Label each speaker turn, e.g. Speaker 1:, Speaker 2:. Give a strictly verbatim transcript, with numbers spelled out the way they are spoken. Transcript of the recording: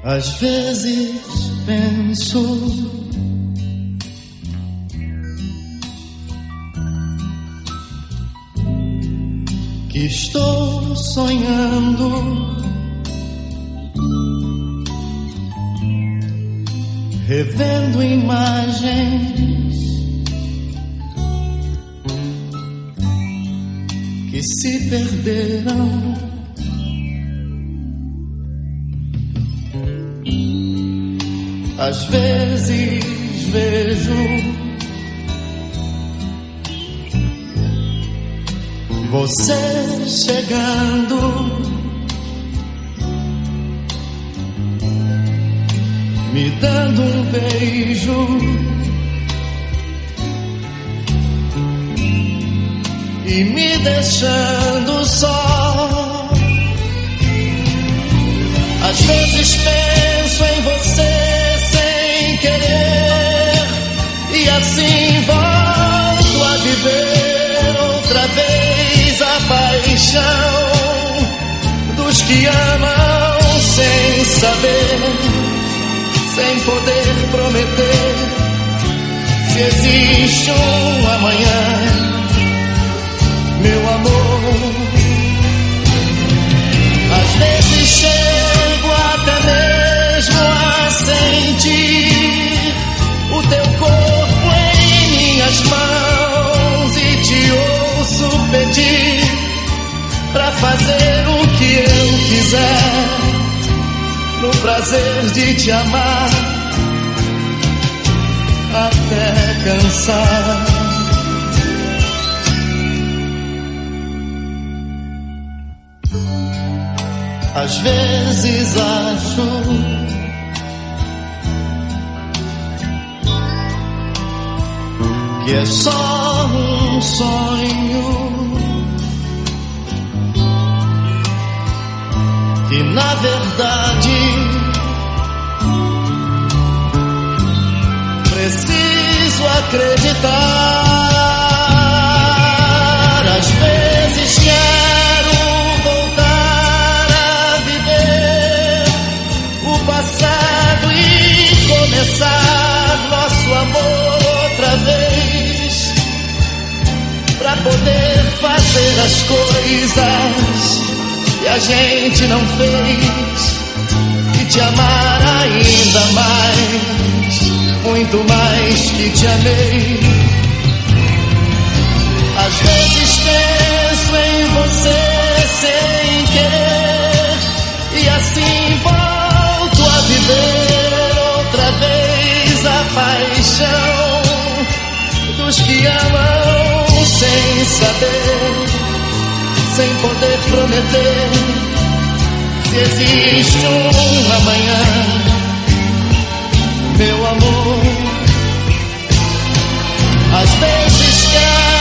Speaker 1: Às vezes penso que estou sonhando, revendo imagens que se perderam. Às vezes vejo você chegando, me dando um beijo e me deixando só. Às vezes penso em você sem querer e assim volto a viver outra vez a paixão dos que amam sem saber, sem poder prometer se existe um amanhã, meu amor. Às vezes chego até mesmo a sentir o teu corpo em minhas mãos e te ouço pedir pra fazer o que eu quiser, no prazer de te amar até cansar. Às vezes acho que é só um sonho, que na verdade preciso acreditar. Às vezes quero voltar a viver o passado e começar nosso amor outra vez, pra poder fazer as coisas que a gente não fez e te amar ainda mais, muito mais que te amei. Às vezes penso em você sem querer e assim volto a viver outra vez a paixão dos que amam sem saber, sem poder prometer se existe um amanhã, meu amor. Às vezes quero